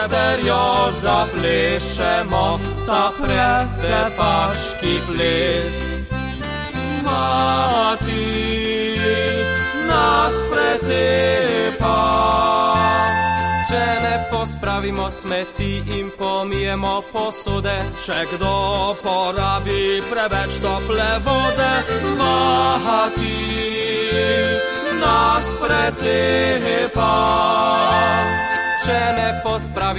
Terjo zaplešemo, ta pretepaški ples. Mati nas pretepa, če ne pospravimo smeti in pomijemo posode, če kdo porabi preveč tople vode. Mati nas pretepa, če ne pospravimo